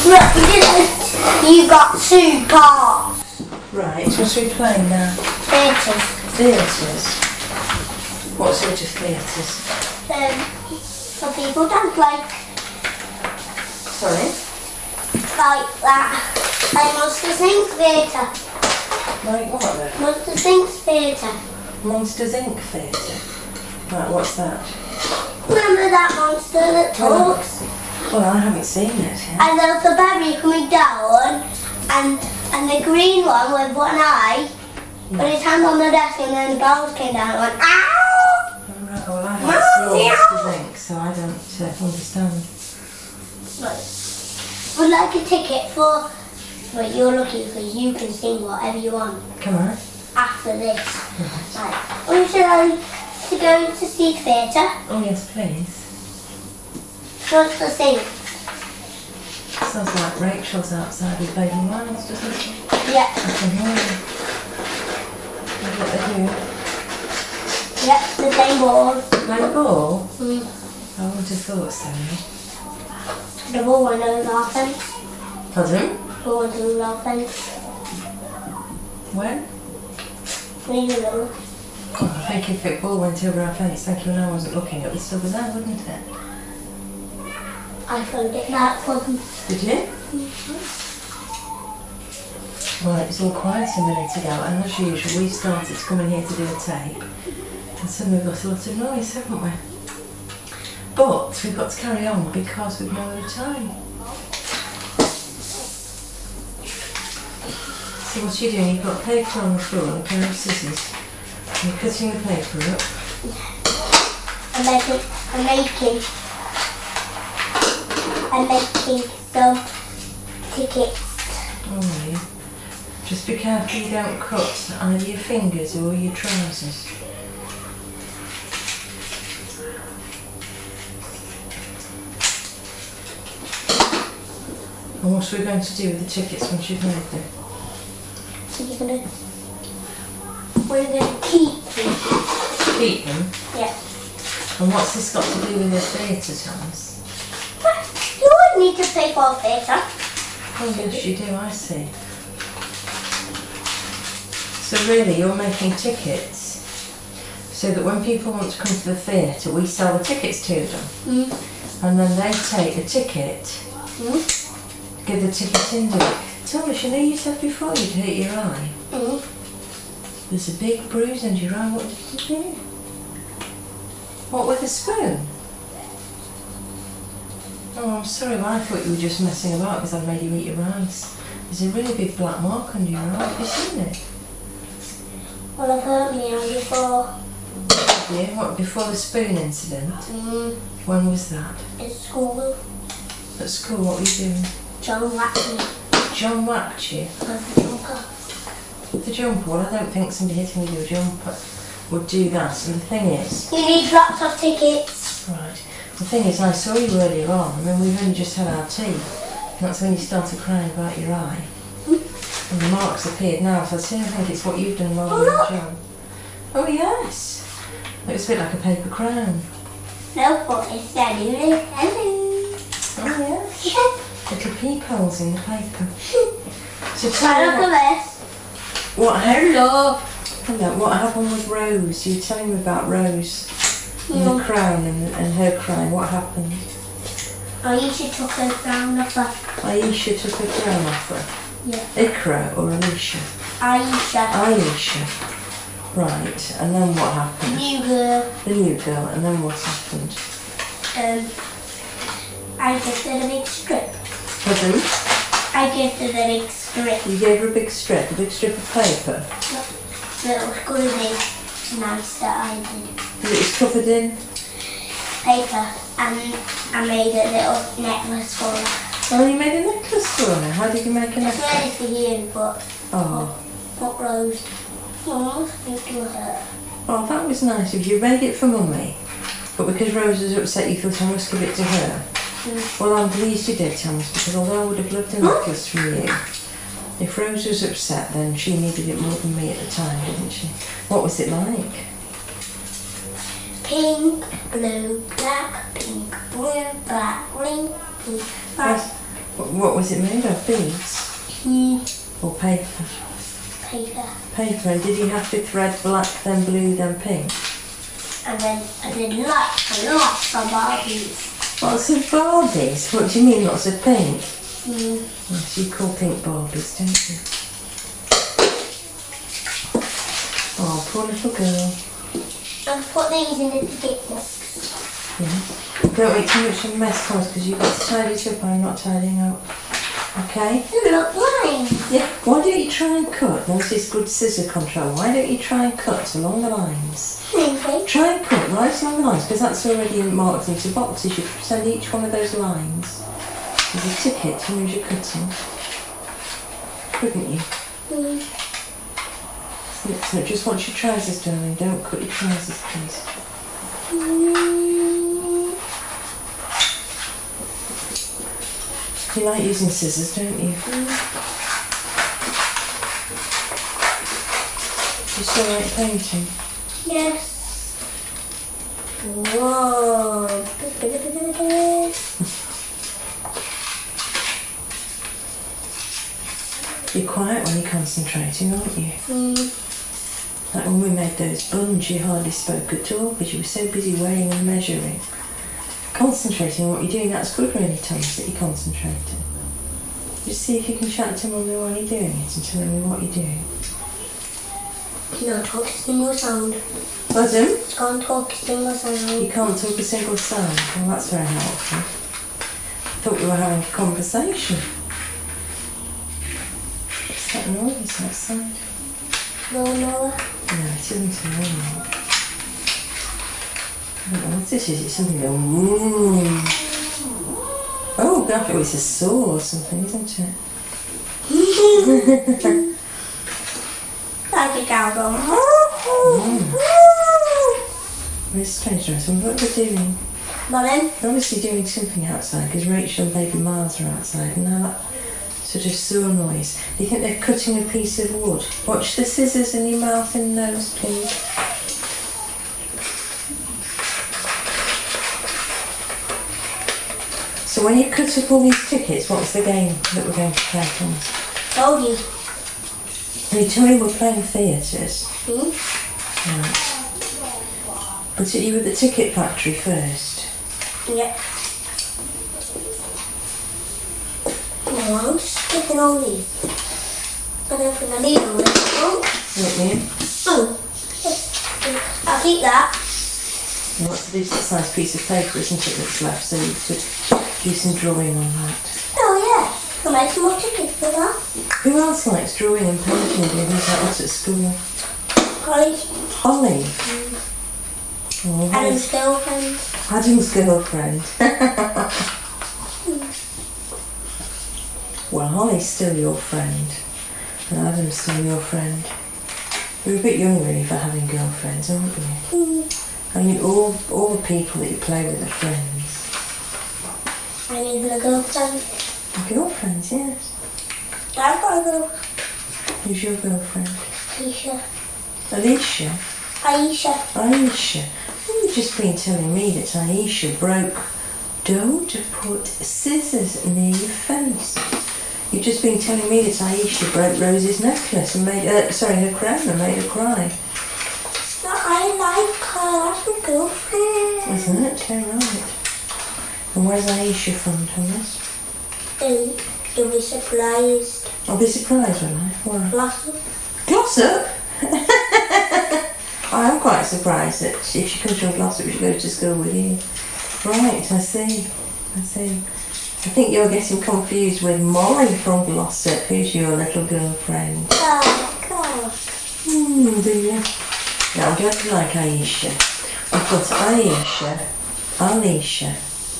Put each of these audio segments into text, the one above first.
Look, we didn't. You got 2 parts. Right, what are we playing now? Theatres. Theatres. What sort of theatres? For people don't like Sorry? that. Like Monsters Inc. Theatre. Like what then? Monsters Inc. Theatre. Monsters Inc. Theatre. Right, what's that? Remember that monster that talks? Well, I haven't seen it yet. And there's the berry coming down, and the green one with one eye, with his hand on the desk, and then the bells came down and went, ow! Alright, well, I haven't seen Monsters Inc., so I don't understand. Right. Would like a ticket for what you're looking for. You can sing whatever you want Come on. after this. Right. Would you like to go to see theatre? Oh, yes, please. What's the sing? Sounds like Rachel's outside with baby Miles, doesn't it? Yeah. I can hear her. What they do? Yep, the same ball. Play ball? Mm. I wouldn't have thought so. The ball went over our fence. Pardon? The ball went over our fence. When? We don't know. Oh, I think if it ball went over our fence, thank you, and I wasn't looking, it would still be there, wouldn't it? I found it that for them. Did you? Mm-hmm. Well, it was all quiet a minute ago, and as usual, we started to come in here to do a tape, and suddenly we've got a lot of noise, haven't we? But we've got to carry on because we've no other time. So what are you doing? You've got paper on the floor and a pair of scissors. You're cutting the paper up. I'm making some tickets. Oh, yeah. Just be careful you don't cut either your fingers or your trousers. And what are we going to do with the tickets once you've made them? We're gonna keep them. Keep them? Yeah. And what's this got to do with the theatre, Thomas? You wouldn't need to pay for theatre. Oh yes, you do, I see. So really, you're making tickets so that when people want to come to the theatre, we sell the tickets to them. Mm. And then they take the ticket, give the ticket in to it. Thomas, you know you said before you'd hurt your eye. Mm. There's a big bruise under your eye. What did you do? What, with a spoon? Oh, I'm sorry, but I thought you were just messing about because I'd made you eat your eyes. There's a really big black mark under your eye. Have you seen it? Well, I've hurt me eye before. Yeah, what, before the spoon incident? Mm. When was that? At school. At school, what were you doing? John whacked me. John whacked you? With the jumper. The jumper? Well, I don't think somebody hitting with your jumper would do that. And the thing is... You need lots of tickets. Right. The thing is, I saw you earlier on, and then we've only just had our tea. And that's when you started crying about your eye. And the marks appeared now, so I think it's what you've done rather than John. Oh, yes. It was a bit like a paper crown. No, but it's hello. Oh, yes. Little peepholes in the paper. So Look tell me at this. what happened. Hello, what happened with Rose? You were telling me about Rose and the crown and her crying. What happened? Aisha took her crown off her. Aisha took her crown off her. Yeah. Ikra or Alicia? Aisha. Right, and then what happened? New girl. The new girl, and then what happened? I gifted a big strip. Pardon? I gifted a big strip. You gave her a big strip of paper? That was going to be nice that I did. It was covered in? Paper, and I made a little necklace for her. Oh, you made a necklace for her? How did you make a It's ready necklace? for you, but Oh. not Rose. Oh, thank you her. Oh, that was nice of you. You made it for Mummy, but because Rose was upset, you thought I must give it to her. Well, I'm pleased you did, Thomas, because although I would have loved a necklace from you, if Rose was upset, then she needed it more than me at the time, didn't she? What was it like? Pink, blue, black, pink, blue, black, green, pink, black. What was it made of? Beads? Or paper? Paper. Paper. And did you have to thread black, then blue, then pink? And then I did lots and lots of Barbies. Lots of Barbies? What do you mean, lots of pink? Yes, you call pink Barbies, don't you? Oh, poor little girl. I'll put these in the ticket box. Yeah. Don't make too much of a mess, Thomas, because you've got to tidy it up. I'm not tidying up. Okay? Look, lines. Yeah. Why don't you try and cut? Once it's good scissor control, why don't you try and cut along the lines? Okay. Try and cut right along the lines, because that's already marked into boxes. You could send each one of those lines with a ticket to use your cutting. Couldn't you? So just watch your trousers, darling. Don't cut your trousers, please. You like using scissors, don't you? You still like painting? Yes. Whoa. You're quiet when you're concentrating, aren't you? Like when we made those buns, you hardly spoke at all because you were so busy weighing and measuring. Concentrating on what you're doing, that's good really, Thomas, that you're concentrating. Just see if you can chat to Mummy while you're doing it and tell me what you're doing. You don't talk a single sound. Pardon? Can't talk a single sound. You can't talk a single sound. Well, that's very helpful. I thought we were having a conversation. What's that noise outside? No. No, it isn't a lawnmower. I don't know what this is. It's something that... Oh, gosh, it's a saw or something, isn't it? Like a cow going. Very strange, Joyce. What are they doing? Morning. They're obviously doing something outside because Rachel and baby Miles are outside and now that sort of saw noise. Do you think they're cutting a piece of wood? Watch the scissors in your mouth and nose, please. So when you cut up all these tickets, what's the game that we're going to play, Thomas? Told you. Can you tell me we're playing theatres? Right. But you were at the ticket factory first. Yeah. No, I'm sticking all these. I don't think I need all this. What, Liam? I'll keep that. You want to do this nice piece of paper, isn't it, that's left, so you could do some drawing on that. Oh, yeah. I'll make some more tickets for that. Who else likes drawing and painting? Do you think that was at school? Holly. Holly? Oh, Adam's girlfriend. Adam's girlfriend. Well, Holly's still your friend, and Adam's still your friend. You're a bit young, really, for having girlfriends, aren't you? I mean, all the people that you play with are friends. And even a girlfriend. Girlfriends, yes. I've got a girlfriend. Who's your girlfriend? Aisha. Alicia? Aisha. Aisha. You've just been telling me that Aisha broke... Don't put scissors near your face. You've just been telling me that Aisha broke Rose's necklace and made... her crown and made her cry. No, I like her. That's my girlfriend. Isn't it? Okay, right. And where's Aisha from, Thomas? You'll be surprised. I'll be surprised, won't I? Why? Blossom. Glossop? I am quite surprised that if she comes from Glossop, she goes to school with you. Right, I see. I think you're getting confused with Molly from Glossop, who's your little girlfriend. Oh, God. Do you? Now, I'm glad you like Aisha. I've got Alicia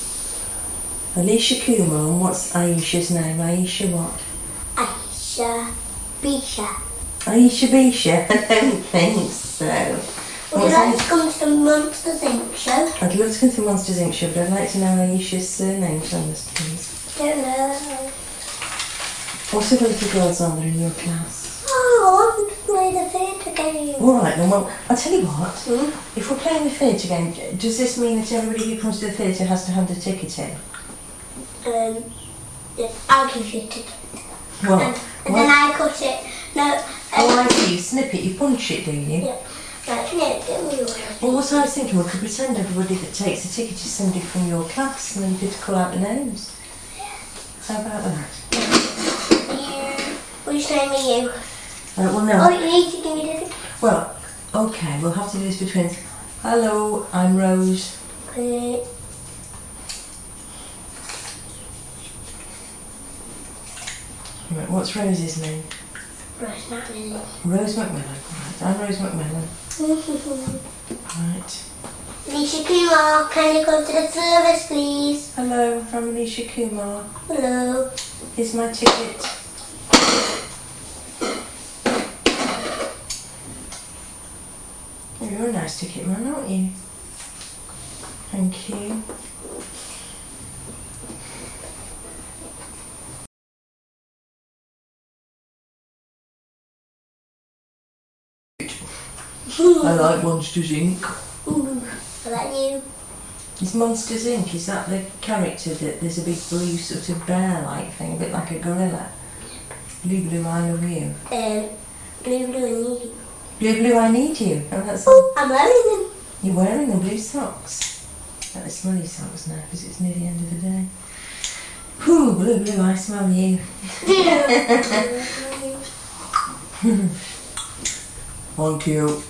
Kumar, and what's Aisha's name? Aisha what? Aisha Bisha. Aisha Bisha? I don't think so. Would you like to come to the Monsters Inc. show? I'd love to come to the Monsters Inc. show, but I'd like to know Aisha's surname, Thomas, please. Don't know. What other little girls are there in your class? Oh, I want to play the theatre game. Alright then, well, I'll tell you what. If we're playing the theatre game, does this mean that everybody who comes to the theatre has to hand a ticket in? I'll give you a ticket. Well, And then I cut it. No. oh, I see. You snip it, you punch it, do you? Yeah. Right, no, don't we? Well, what I was thinking, we could pretend everybody that takes a ticket is somebody from your class and then you could call out the names. How about that? Which name are you? Well, no. Oh, you need to give me the ticket. Well, okay, we'll have to do this between. Hello, I'm Rose. Okay. Right, what's Rose's name? Rose McMillan. Rose McMillan. Right, I'm Rose McMillan. Right. Alicia Kumar, can you come to the service, please? Hello, I'm Alicia Kumar. Hello. Here's my ticket. Oh, you're a nice ticket man, aren't you? Thank you. I like Monsters Inc. I like you. Is Monsters Inc., is that the character that there's a big blue sort of bear-like thing, a bit like a gorilla? Blue, blue, I love you. Blue, blue, I need you. Blue, blue, I need you. Oh, that's Oh, I'm wearing them. You're wearing the blue socks. Like the smelly socks now, because it's near the end of the day. Whew, blue, blue, I smell you. Thank you.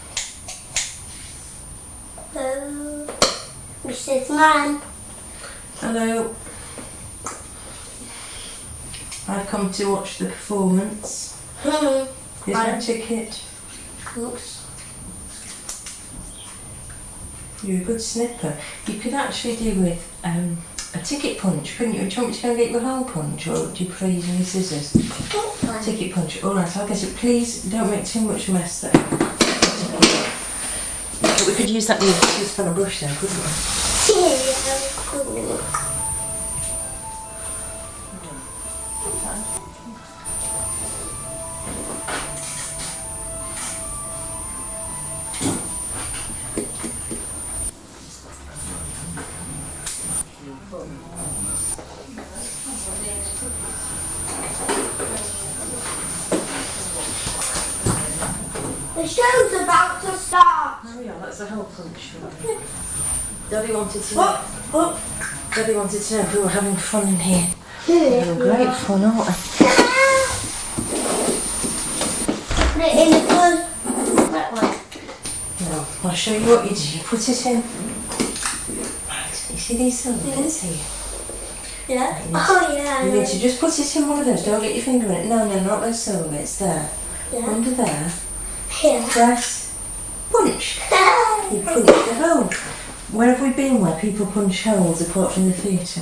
Hello. Mrs. Man. Hello. I've come to watch the performance. Here's my ticket. Oops. You're a good snipper. You could actually do with a ticket punch, couldn't you? Do you want me to go and get you a hole punch, or do you prefer using your scissors? Ticket punch. Alright, I'll get it. Please don't make too much mess there. But we could use that just on a brush there, couldn't we? Yeah, the show's about to start. Oh yeah, that's a hole punch. Daddy wanted to. What? Daddy wanted to know if we were having fun in here. We're having great fun, aren't we? Put it in the good wet one. No, I'll show you what you do. You put it in. Right, you see these silver bits here? Yeah? Oh yeah. You need to just put it in one of those. Don't get your finger in it. No, not those silver bits. There. Yeah. Under there. Yeah. Press. Punch. You punch the hole. Where have we been where people punch holes apart from the theatre?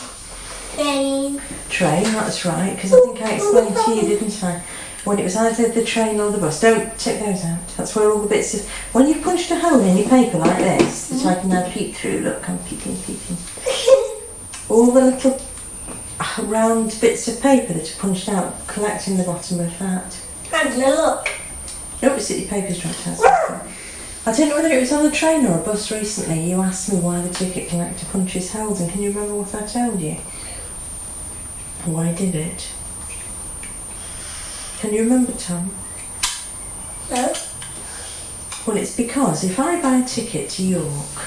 Train, that's right, because I think I explained to you, didn't I? When it was either the train or the bus. Don't take those out. That's where all the bits of... When you've punched a hole in your paper like this, that I can now peek through, look, I'm peeking. All the little round bits of paper that are punched out, collect in the bottom of that. And look. Nope, it's your paper's dropped out. I don't know whether it was on a train or a bus recently. You asked me why the ticket collector punches holes, and can you remember what I told you? Why I did it? Can you remember, Tom? No. Well, it's because if I buy a ticket to York,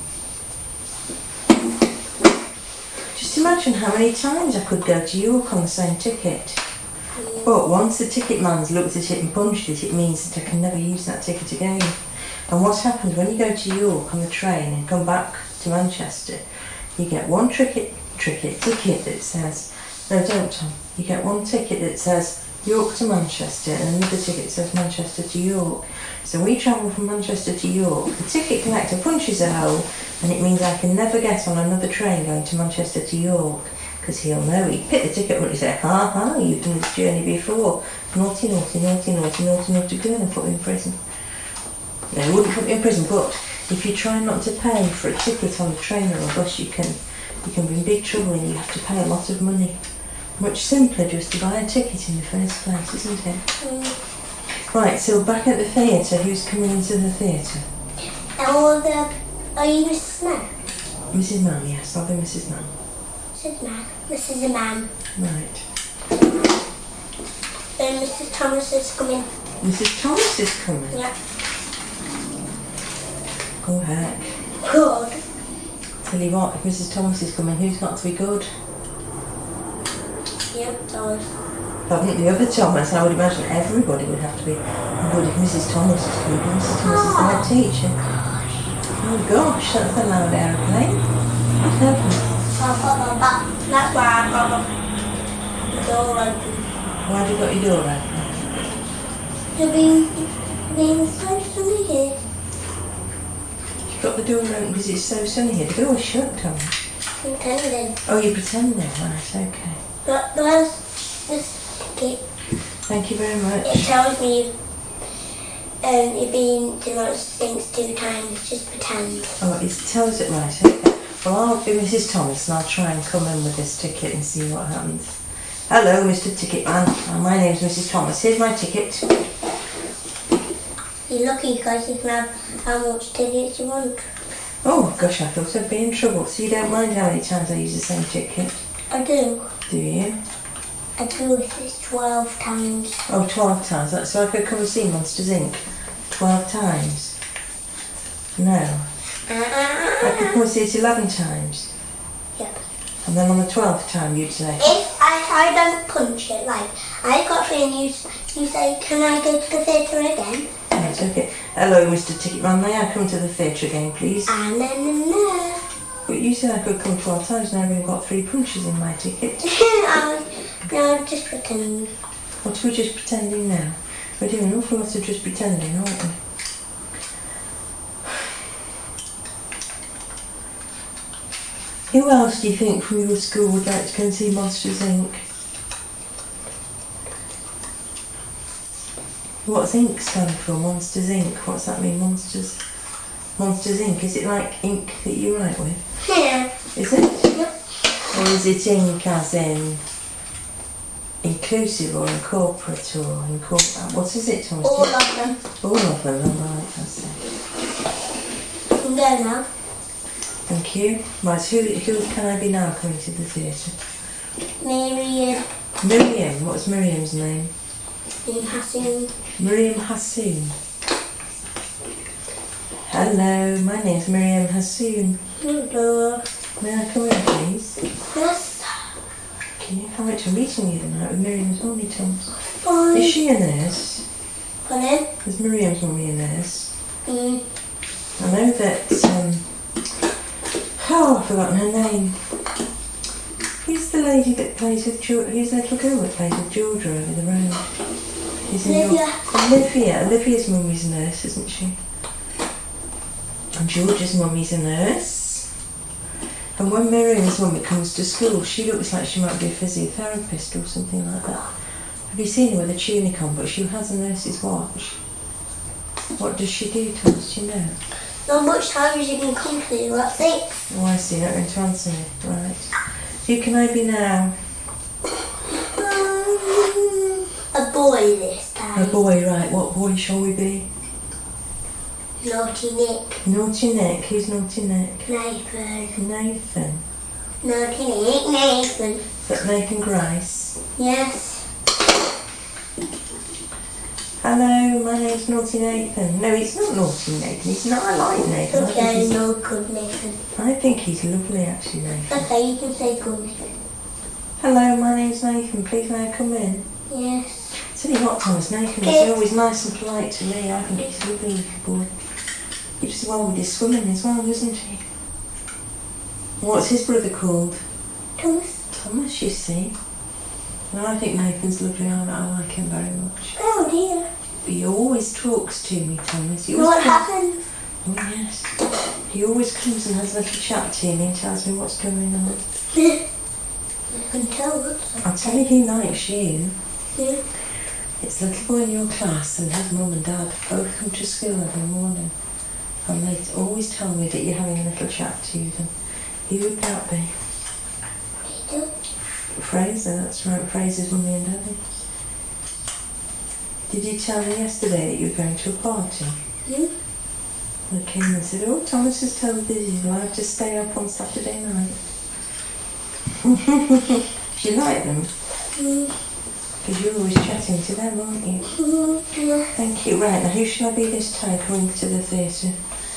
just imagine how many times I could go to York on the same ticket. But once the ticket man's looked at it and punched it, it means that I can never use that ticket again. And what happens when you go to York on the train and come back to Manchester, you get one ticket that says, no, don't, Tom. You get one ticket that says York to Manchester and another ticket that says Manchester to York. So we travel from Manchester to York. The ticket collector punches a hole, and it means I can never get on another train going to Manchester to York, because he'll know. He'd pick the ticket up and he'd say, ha, you've done this journey before. Naughty, naughty, naughty, naughty, naughty, naughty girl, and put me in prison. No, he wouldn't put me in prison, but if you try not to pay for a ticket on a train or a bus, you can be in big trouble and you have to pay a lot of money. Much simpler just to buy a ticket in the first place, isn't it? Right, so back at the theatre, who's coming into the theatre? Are you Mrs. Mann? Mrs. Mann, yes, I'll be Mrs. Mann. This is a man. Right. And Mrs. Thomas is coming. Mrs. Thomas is coming? Yeah. Oh heck. Good. Tell you what, if Mrs. Thomas is coming, who's got to be good? Yep, Thomas. I think the other Thomas, I would imagine everybody would have to be good if Mrs. Thomas is good. Mrs. Thomas is the head teacher. Oh gosh, that's a loud aeroplane. What happened? That's why I got the door open. Why have you got your door open? You're being so sunny here. You've got the door open because it's so sunny here. The door's shut, Thomas. Pretending. Oh, you're pretending? Right, okay. But there's this ticket. Thank you very much. It tells me you've been to lots of things 2 times. Just pretend. Oh, it tells it right, okay. Well, I'll be Mrs. Thomas and I'll try and come in with this ticket and see what happens. Hello, Mr. Ticket Man. My name's Mrs. Thomas. Here's my ticket. You're lucky because you can have how much tickets you want. Oh, gosh, I thought I'd be in trouble. So you don't mind how many times I use the same ticket? I do. Do you? I do if it's 12 times. Oh, 12 times. That's so I could come and see Monsters Inc. 12 times? No. I could come and see it 11 times. Yep. And then on the 12th time you'd say... If I don't punch it, like, I got through and you say, can I go to the theatre again? Right, okay. Hello, Mr. Ticket Man. May I come to the theatre again, please? No. But you said I could come 12 times and I've only got 3 punches in my ticket. No, just pretending. What are we just pretending now? We're doing an awful lot of just pretending, aren't we? Who else do you think from your school would like to go and see Monsters Inc? What's Inc stand for? Monsters Inc. What's that mean, Monsters? Monsters Inc. Is it like ink that you write with? Yeah. Is it? Yep. Or is it ink as in inclusive or incorporate or what is it, Thomas? All of them. All of them, alright, I see. You can go now. Thank you. Right, who can I be now coming to the theatre? Miriam. Miriam. What's Miriam's name? Hassoon. Miriam Hassoon. Hello, my name's Miriam Hassoon. Hello. May I come in, please? Yes. Can you come to a meeting the other night with Miriam's mummy, Thomas? Fine. Is she a nurse? Pardon? Is Miriam's mummy a nurse? I know that, I've forgotten her name. Who's the lady that plays with Georgia? Who's the little girl that plays with Georgia over the road? Olivia. Olivia's mummy's a nurse, isn't she? And Georgia's mummy's a nurse. And when Miriam's mummy comes to school, she looks like she might be a physiotherapist or something like that. Have you seen her with a tunic on? But she has a nurse's watch. What does she do, Thomas? Do you know? Not much time as you can come to, that's it. Oh, I see. Not going to answer me. Right. Who can I be now? A boy this time. A boy, right. What boy shall we be? Naughty Nick. Naughty Nick. Who's Naughty Nick? Nathan. Nathan. Naughty Nick, Nathan. Is that Nathan Grice? Yes. Hello, my name's Naughty Nathan. No, he's not Naughty Nathan. He's not. I like Nathan. Okay, no good Nathan. I think he's lovely, actually, Nathan. Okay, you can say good Nathan. Hello, my name's Nathan. Please may I come in? Yes. Tell you what, Thomas, Nathan is always nice and polite to me. I think he's a lovely little boy. He does well with his swimming as well, doesn't he? What's his brother called? Thomas. Thomas, you see. Well, I think Nathan's lovely. I like him very much. Oh dear. But he always talks to me, Thomas. What happened? Oh, yes. He always comes and has a little chat to me and tells me what's going on. I can tell what's I'll tell you who likes you. Yeah. It's the little boy in your class and his mum and dad both come to school every morning. And they always tell me that you're having a little chat to them. Who would that be? Peter. Fraser, that's right. Fraser's mummy and daddy. Did you tell her yesterday that you were going to a party? Yeah. They came and said, oh, Thomas has told Dizzy he's allowed to stay up on Saturday night. Do you like them? Mm. Because you're always chatting to them, aren't you? Yeah. Thank you. Right, now who shall I be this time coming to the theatre?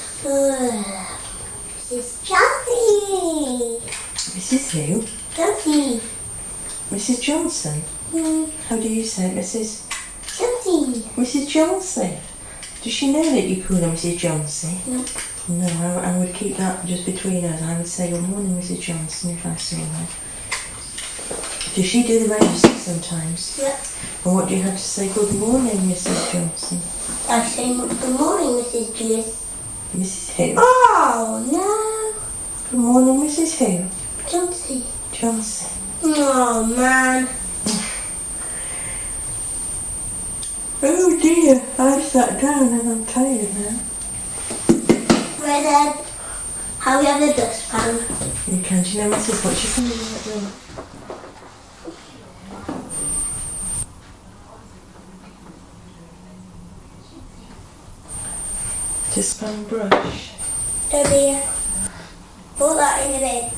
Mrs. Chelsea. Mrs. who? Chelsea. Mrs. Johnson? How do you say it, Mrs. Chelsea. Mrs. Johnson? Does she know that you call her Mrs. Johnson? No. No, I would keep that just between us. I would say, good morning, Mrs. Johnson, if I saw her. Does she do the register sometimes? Yeah. And what do you have to say? Good morning, Mrs. Johnson. I say good morning, Mrs. Jewis. Mrs. who? Oh, no. Good morning, Mrs. who? Chelsea. Johnson. Oh, man. Oh dear, I've sat down and I'm tired now. Right then. How we have the dustpan? You can, do you know Mrs. what she can do in that room? Dustpan brush. Oh dear. Put that in the bin.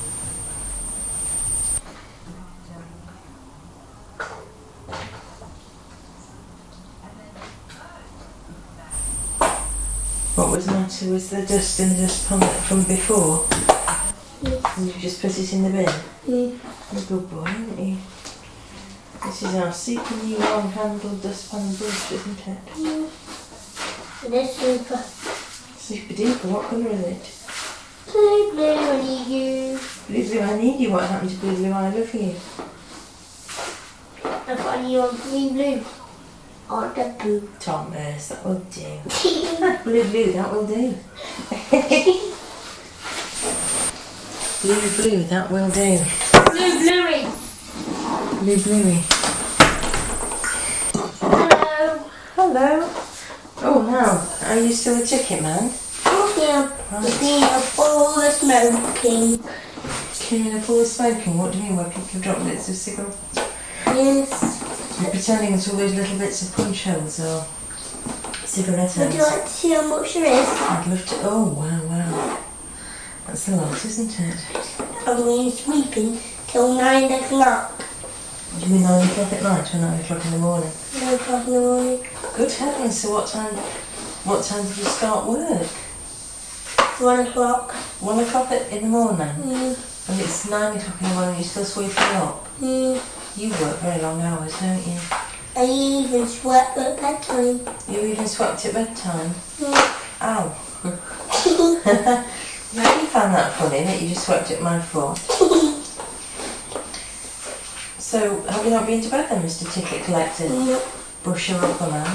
What was the matter with the dust in the dustpan from before? And you just put it in the bin? You're a good boy, aren't you? This is our super new long-handled dustpan brush, isn't it? And it's super. Super duper, what colour is it? Blue, blue, I need you. Blue Blue, I need you. What happened to Blue Blue, I love you? I've got a new one, green, blue. On the blue. Thomas, that will do. Blue Blue, that will do. Blue Blue, that will do. Blue, bluey. Blue Bluey. Hello. Hello. Oh, now, are you still a ticket man? Oh, yeah. Right. Clean up all the smoking. Cleaning up all the smoking? What do you mean, where people have dropped bits of cigarettes? Yes. You're pretending it's all those little bits of punch holes or cigarette Would you ends. like to see how much there is? I'd love to. Oh, wow, wow. That's a lot, isn't it? I'm going sweeping till 9 o'clock. Do you mean 9 o'clock at night or 9 o'clock in the morning? 9 o'clock in the morning. Good heavens, so what time did you start work? 1 o'clock. 1 o'clock in the morning? Mm. And it's 9 o'clock in the morning, you're still sweeping up? Mm. You work very long hours, don't you? I even swept at bedtime. You even swept at bedtime? Mm. Ow. Yeah, you found that funny, that you just swept at my floor. So, have you not been to bed then, Mr. Ticket Collector? No. Brush your upper man.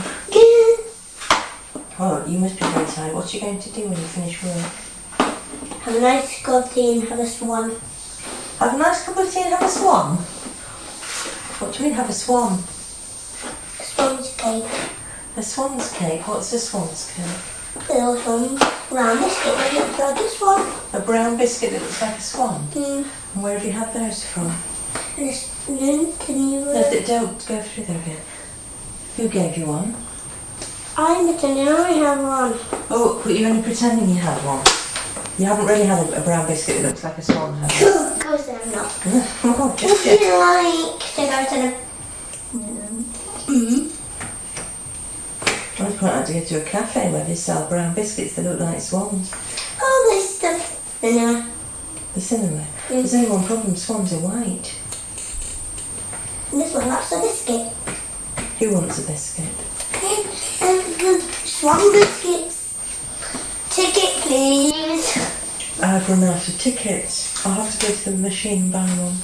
Oh, you must be very tired. What are you going to do when you finish work? Have a nice cup of tea and have a swan. Have a nice cup of tea and have a swan? What do you mean have a swan? A swan's cake. A swan's cake? What's a swan's cake? A little swan. Round biscuit that looks like a swan. A brown biscuit that looks like a swan? Mm. And where have you had those from? And a spoon. Can you... No, don't go through there again. Who gave you one? I'm pretending I have one. Oh, but you're only pretending you had one. You haven't really had a brown biscuit that looks like a swan, have you? Of course I'm not. Oh, Would just you it. like to go to the... I'd quite like to go to a cafe where they sell brown biscuits that look like swans. Oh, there's the cinema. The cinema. There's only one problem, swans are white. And this one, that's a biscuit. Who wants a biscuit? The swan biscuits. Ticket, please. I've run out of tickets. I'll have to go to the machine and buy one.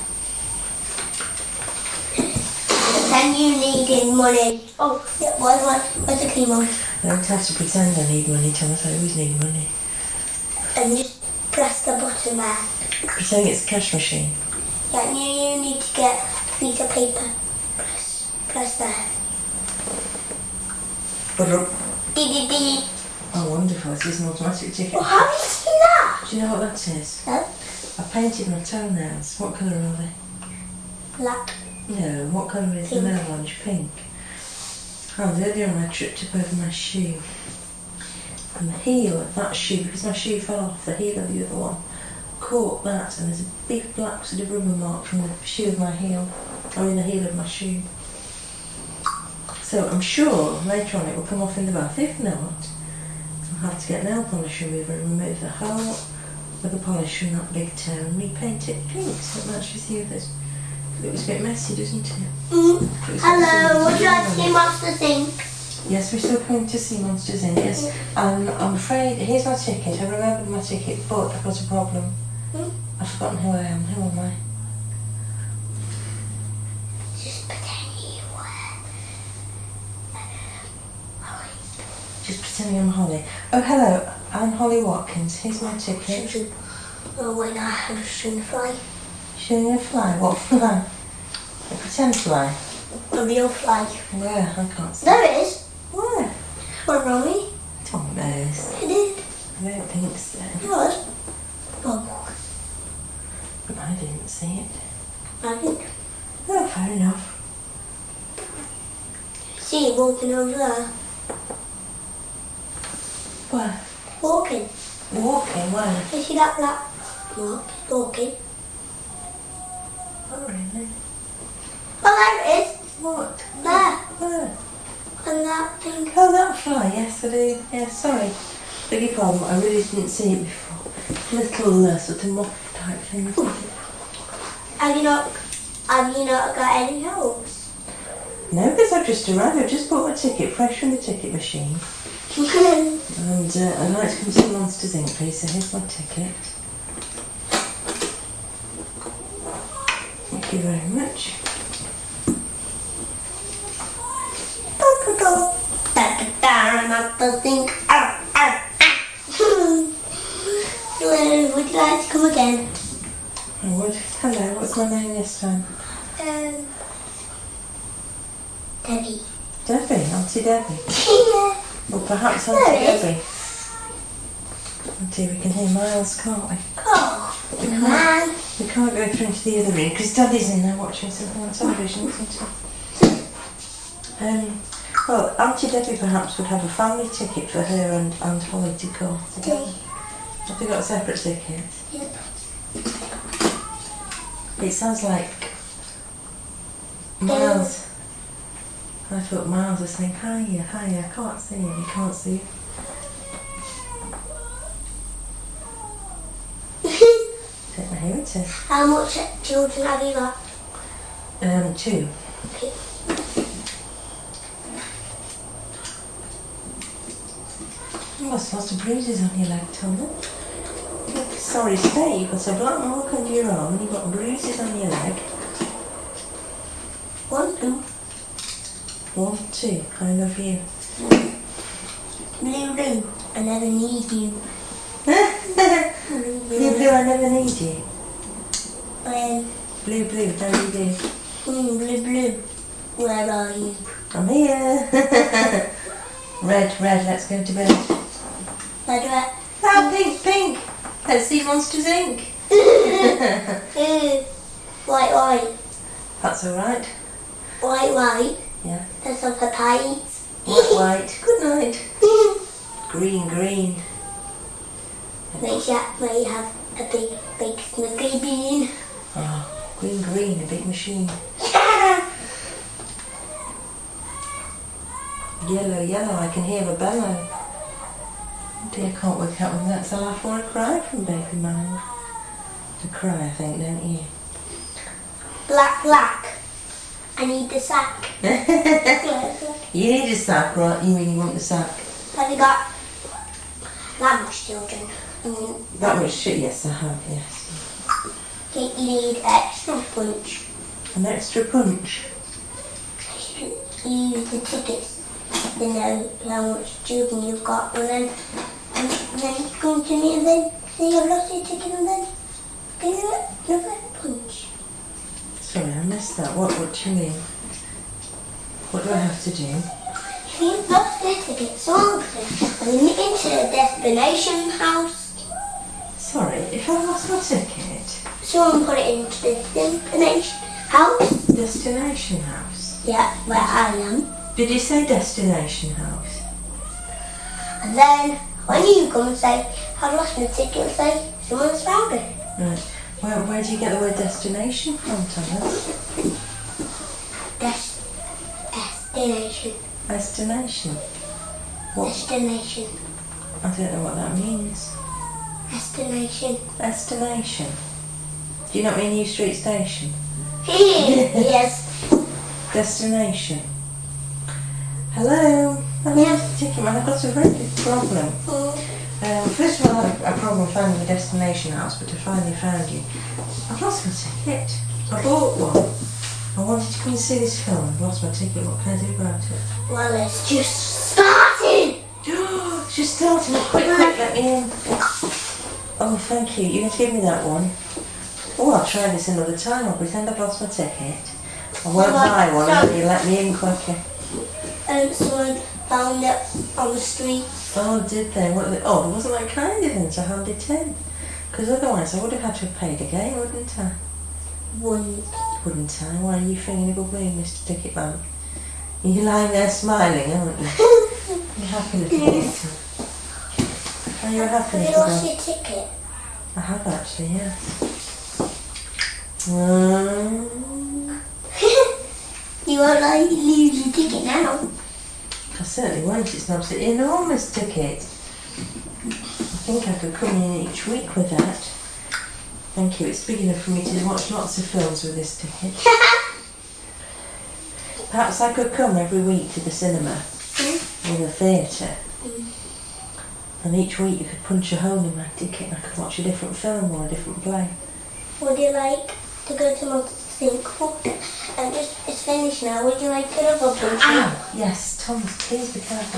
Then you needed money. Oh, yeah, where's the key one? I don't have to pretend I need money, Thomas. I always need money. And just press the button there. Pretending it's a cash machine. Yeah, you need to get a piece of paper. Press there. Dee dee dee. Oh, wonderful. This is an automatic ticket. Well, how do you see that? Do you know what that is? No. I painted my toenails. What colour are they? Black. No, what colour is the Pink. nail orange? Pink. Oh, the other one I tripped up over my shoe. And the heel of that shoe, because my shoe fell off, the heel of the other one caught that, and there's a big black sort of rubber mark from the shoe of my heel, or in the heel of my shoe. So I'm sure later on it will come off in the bath. If not, I'll have to get nail polish remover and remove the whole of the polish from that big toe and repaint it pink so it matches the others. It was a bit messy, doesn't it? Hello, would you like to see Monsters Inc? Yes, we're still coming to see Monsters Inc. Yes. I'm afraid, here's my ticket. I remembered my ticket, but I've got a problem. I've forgotten who I am. Who am I? Just pretend you were Holly. Just pretending I'm Holly. Oh, hello. I'm Holly Watkins. Here's my ticket. Oh, when I was shooting a fly. Shooting a fly? What fly? A pretend fly? A real fly. Where? I can't see. There is. Where? What, Romy? Tom knows. It did. I don't think so. It was. Oh, I didn't see it. I didn't. Oh, fair enough. See you walking over there. Where? Walking. Walking? Where? You see that black mark? Walking. Not really. Oh, there it is. What? There. Where? And that thing. Oh, that fly. Yes, I do. Yeah, sorry. Beg your pardon, I really didn't see it before. Little sort of moth type thing, isn't it? Have you not got any hopes? No, because I've just arrived. I've just bought my ticket fresh from the ticket machine. And I'd like to come see Monsters Inc, please. So here's my ticket. Thank you very much. Hello, would you like to come again? I would. Hello, what's my name this time? Debbie. Debbie, Auntie Debbie. Yeah. Or perhaps There Auntie it is. Debbie. Auntie, we can hear Miles, can't we? Oh, man. We can't go through into the other room because Daddy's in there watching something on television, isn't he? Well, Auntie Debbie perhaps would have a family ticket for her and Holly to go together. Have they got a separate ticket? Yep. It sounds like Miles. I thought Miles was saying, hiya, hiya, I can't see you, you can't see you. Don't know who it is. How much children have you got? 2. Okay. You've got lots of bruises on your leg, Tommy. Sorry to say, you've got a black mark under your arm and you've got bruises on your leg. 1, 2. 1, 2, I love you. Blue, blue. I never need you. Blue, blue, I never need you. Blue, blue, very blue. Blue, blue. Where are you? I'm here. Red, red, let's go to bed. Red, red. Ah, pink, pink. Let's see Monsters Inc. White, white. That's alright. White, white. Yeah. That's on the tights. White, white. Good night. Green, green. May you have a big, big snuggly bean. Oh, green, green, a big machine. Yellow, yellow, I can hear a bellow. Oh dear, I can't work out whether that's a laugh or a cry from Baby Miles. A cry, I think, don't you? Black, black. I need the sack. You need a sack, right? You mean you want the sack? Have you got that much children? That much shit, yes I have, yes. You need extra punch. An extra punch? Use the tickets to know how much children you've got, and then come to me and then say you've lost your ticket and then give you another punch. Sorry, I missed that. What do you mean? What do I have to do? If you've lost your ticket, someone put it into the destination house. Sorry, if I lost my ticket? Someone put it into the destination house. Destination house? Yeah, where I am. Did you say destination house? And then when you come and say, I've lost my ticket, say, someone's found it. Right. Where do you get the word destination from, Thomas? Destination. Destination? What? Destination. I don't know what that means. Destination. Destination? Do you not mean New Street Station? Yes. Destination. Hello? Yes. Ticket man, I've got a very big problem. First of all, I had a problem finding the destination house, but I finally found you. I've lost my ticket. I bought one. I wanted to come and see this film. I've lost my ticket. What can I do about it? Well, it's just starting. It's just starting. Quick, let me in. Oh, thank you. You're going to give me that one? Oh, I'll try this another time. I'll pretend I've lost my ticket. I won't buy one until you let me in quicker. Someone found it on the street. Oh, did they? What? Oh, it wasn't that kind of them to hand it in. Because otherwise I would have had to have paid again, wouldn't I? Wouldn't I? Why are you feeling a good mood, Mr. Ticket Man? You're lying there smiling, aren't you? You're happy little boy. Are you a happy Have you little lost boy? your ticket? I have actually, yeah. You won't like lose your ticket now. I certainly won't. It's an absolutely enormous ticket. I think I could come in each week with that. Thank you. It's big enough for me to watch lots of films with this ticket. Perhaps I could come every week to the cinema or the theatre. And each week you could punch a hole in my ticket and I could watch a different film or a different play. Would you like to go to my sink water? And it's finished now. Would you like to have a punch? Ow! Yes, Thomas, please be careful.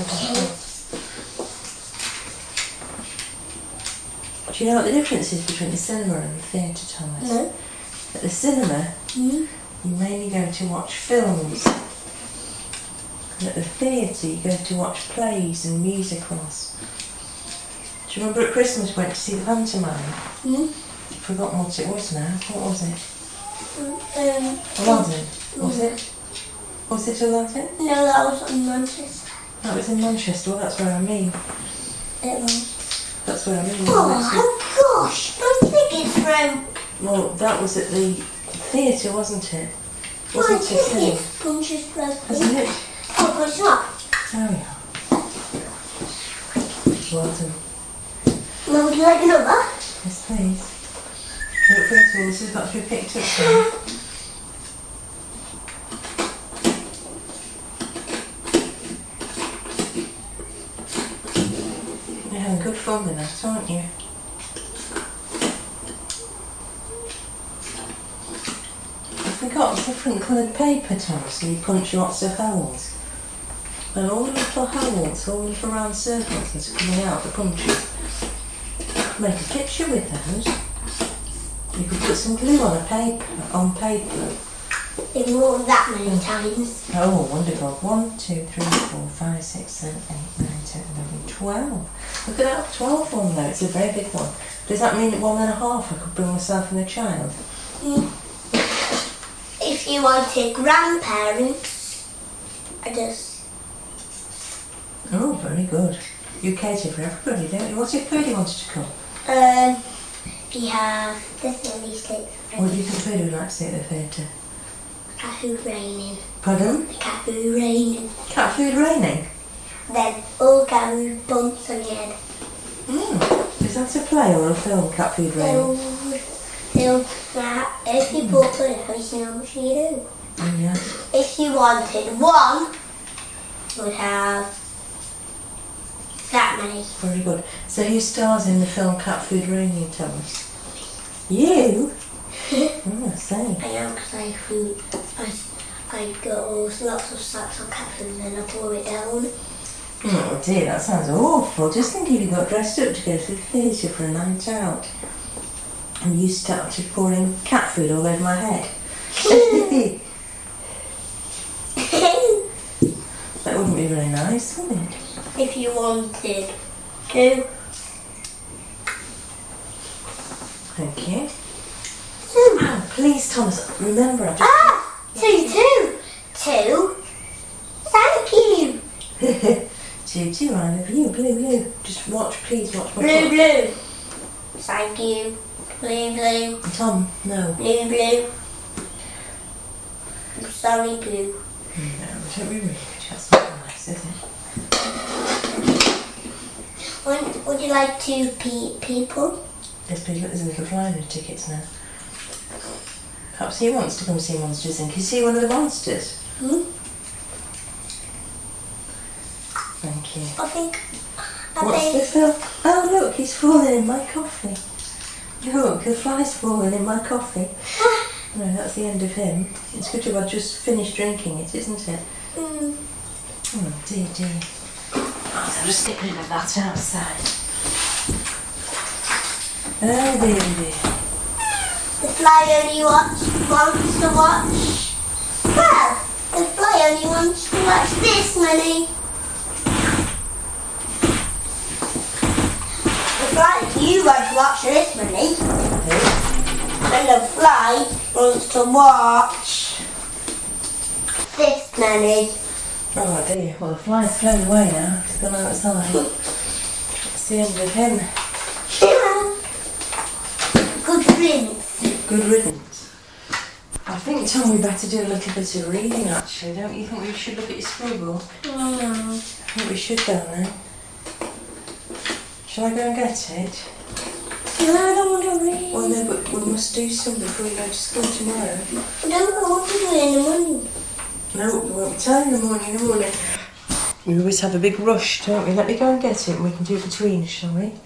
Do you know what the difference is between the cinema and the theatre, Thomas? No. At the cinema, you mainly go to watch films. And at the theatre, you go to watch plays and musicals. Do you remember at Christmas we went to see the pantomime? I've forgotten what it was now. What was it? Aladdin. Was it? Was it Aladdin? No, that was in Manchester. That was in Manchester. Well, that's where I mean. It was. That's where I mean. Oh gosh, my ticket's broke. Well, that was at the theatre, wasn't it? My Wasn't it? ticket's punch is broken. Isn't it? Oh, but it's not. There we are. Well done. Well, would you like another? Yes, please. Look, first of all, this has got to be picked up now. You're having good fun with that, aren't you? We've got different coloured paper, Thomas, so you punch lots of holes. And all the little holes, all the little round circles that are coming out the punches. Make a picture with those. You could put some glue on paper. It's more than that many times. Oh, wonderful. 1, 2, 3, 4, 5, 6, 7, 8, 9, 10, 11, 12. Look at that 12 one though, it's a very big one. Does that mean at 1.5 I could bring myself and a child? If you wanted grandparents, I just... Oh, very good. You cater for everybody, don't you? What if Purdy wanted to come? We have definitely steak. What do you think Purdy would like to see at the theatre? Cat food raining. Pardon? Cat food raining. Cat food raining? Then all cat food bumps on your head. Is that a play or a film, Cat food raining? If you bought it, you know how much you do. Oh, yeah. If you wanted one, you would have that many. Very good. So who stars in the film Cat Food Raining, Thomas? You? Oh, I see. I know, because I have food. I got lots of sacks of cat food and then I pour it down. Oh dear, that sounds awful. Just think if you got dressed up to go to the theatre for a night out and you started pouring cat food all over my head. That wouldn't be very nice, would it? If you wanted to. Thank you. Oh, please, Thomas, remember I just... Two. Thank you. Two, I love you. Blue. Just watch, please watch. Blue. Thank you. Blue. Tom, no. Blue. I'm sorry, Blue. No, don't be rude. That's not nice, is it? Would you like two people? There's a little fly in the tickets now. Perhaps he wants to come see Monsters Inc. Can you see one of the monsters? Thank you. I think. What's this, Phil? Oh, look, he's falling in my coffee. Look, the fly's falling in my coffee. No, that's the end of him. It's good to have just finished drinking it, isn't it? Oh, dear. Right, I'll just get rid of that outside. Oh, dear. The fly only wants to watch. Well, the fly only wants to watch this, Minnie. The fly, you want to watch this, Minnie. And the fly wants to watch this, Minnie. Oh dear, well the fly's flown away now. He's gone outside. That's the end of him. Good riddance. Good riddance. I think, Tom, we better do a little bit of reading actually. Don't you think we should look at your scribble? I think we should, don't we? Shall I go and get it? No, I don't want to read. Well no, but we must do something before we go to school tomorrow. I don't know what to do in the morning. No, we won't tell you in the morning. We always have a big rush, don't we? Let me go and get it and we can do it between us, shall we?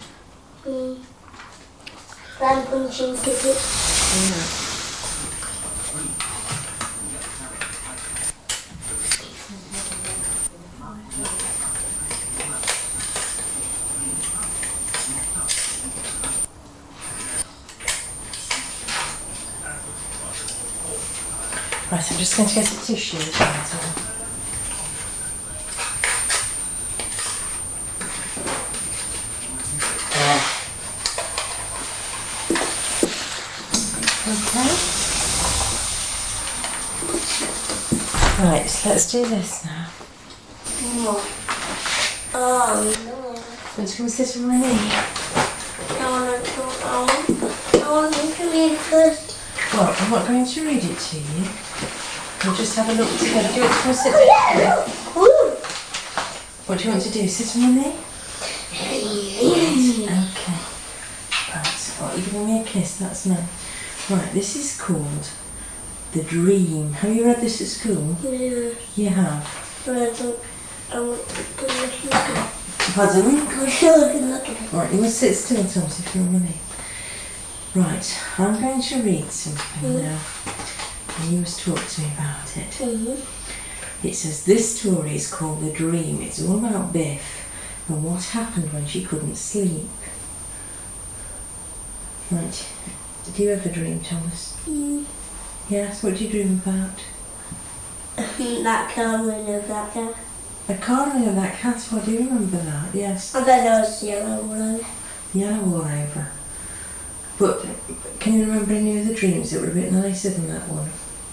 I'm punching tickets. Right, I'm just going to get a tissue. Okay. Right, so let's do this now. Oh no. Want to come sit on my knee? I want to read first. Well, I'm not going to read it to you. We'll just have a look together. Do you want to come sit Oh yeah, look. What do you want to do? Sit on my knee? Okay. Right, well, you're giving me a kiss, that's nice. Right, this is called The Dream. Have you read this at school? Yeah. You have. But I want to look at it. Pardon? I'm sure I can look at it. Right, you must sit still, Thomas, if you're on my knee. Right, I'm going to read something now. And you must talk to me about it. It says, this story is called The Dream. It's all about Biff and what happened when she couldn't sleep. Right, did you ever dream, Thomas? Yes, what did you dream about? That carving of that cat. The carving of that cat, what do you remember that? Yes. I bet it was yellow one. Yellow all over. But can you remember any of the dreams that were a bit nicer than that one?